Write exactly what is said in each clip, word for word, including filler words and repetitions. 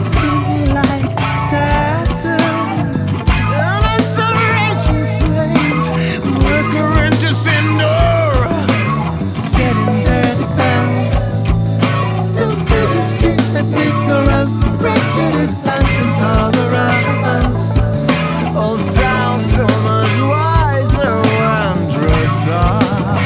skin like Saturn, and it's the raging flames work her into cinder, setting dirty bells. Stupidity and ignorance, prejudice and intolerance all sound so much wiser when dressed up.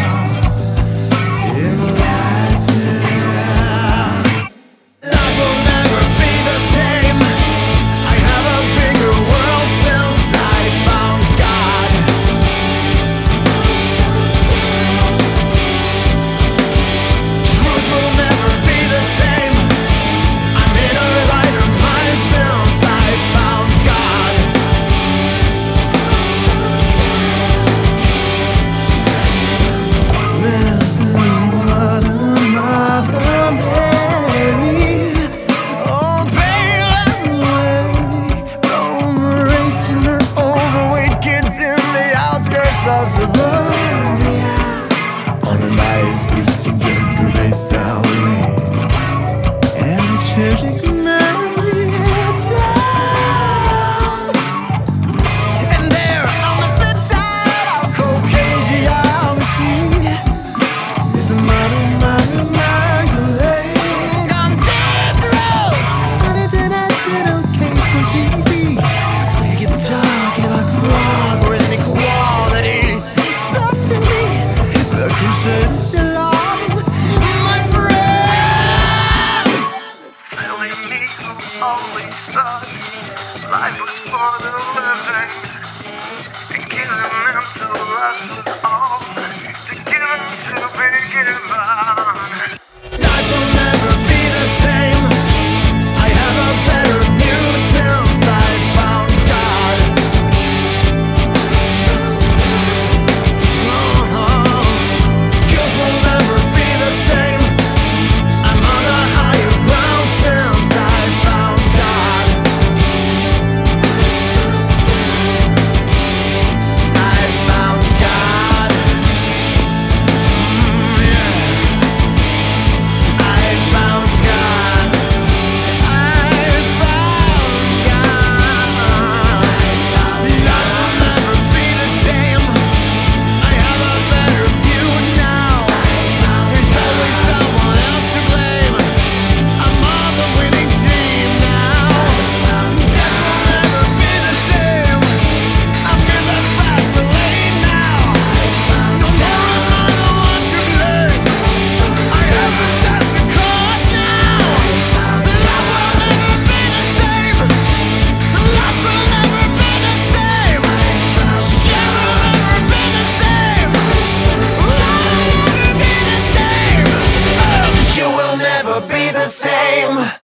Of suburbia on a nice Christian gender-based salary, and a church community town. And there on the flip side of Caucasia, we see there's a mother, mother, Magdalene on death road on international cable T V. So you get talking about progress and equality. To me, the crusade is still on, my friend. Telling me who always thought life was for the living, and giving them to lust was all, to give them to be given. Life will never be the same. I have a better view since I found God. Be the same.